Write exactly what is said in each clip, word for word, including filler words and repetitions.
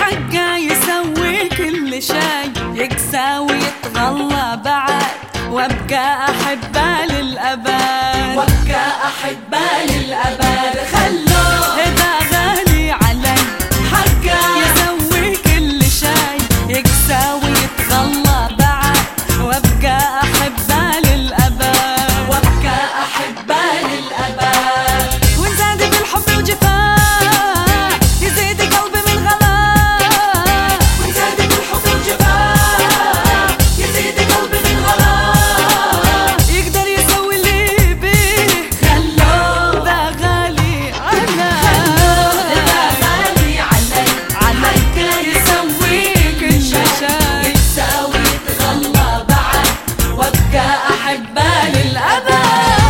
حقه يسوي كل شي، يقسى ويتغلى بعد، وابقى احبه للابد، وابقى احبه للابد. خلوه اذا غالي علي حقه يسوي كل شي، يقسى ويتغلى بعد، وابقى احبه للابد، وابقى احبه للابد. وان زاد بالحب وجفاه يزيد قلبي من غلاه، وان زاد بالحب وجفاه يزيد قلبي من غلاه. يقدر يسوي اللي بيه، خلوه ذا غالي علي، إذا غالي علي حقه يسوي كل شي، يقسى ويتغلى بعد، وابقى احبه للابد.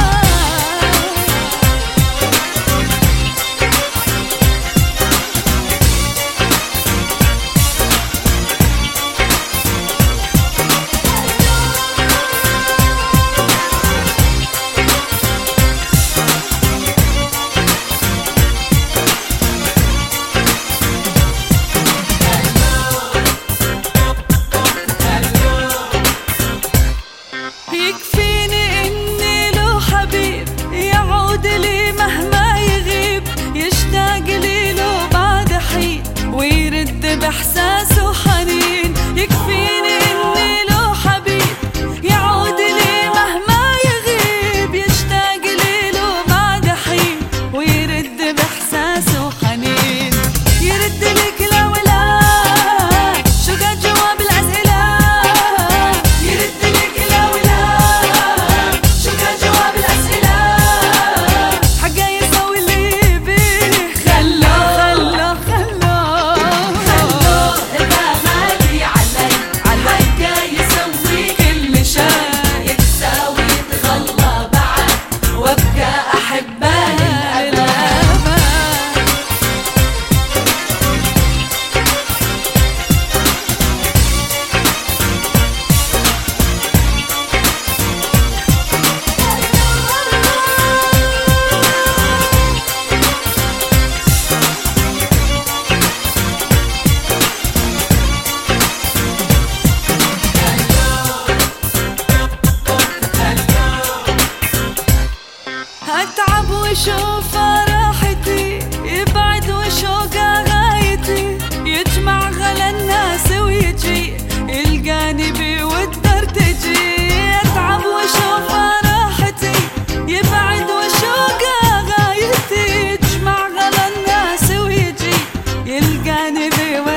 يكفيني اني له حبيب يعود لي مهما يغيب، يشتاق لي له بعد حين ويرد باحساسه حنين. يكفيني اني له حبيب يعود لي مهما يغيب، يشتاق لي له بعد حين ويرد باحساسه حنين. يرد لي كلا ولا شو قد جواب الاسئله، يرد لي كلا ولا شو كان جواب الاسئله. حقه يسوي اللي بيه، خلوه خلوه خلوه خلوه إذا غالي علي حقه يسوي كل شي، يقسى ويتغلى بعد، وابقى احبه للابد. اتعب واشوف راحتي، يبعد وشوقه غايتي، يجمع غلا الناس ويجي يلقاني بود ارتجي. اتعب واشوف راحتي، يبعد وشوقه غايتي، يجمع غلا الناس ويجي يلقاني بود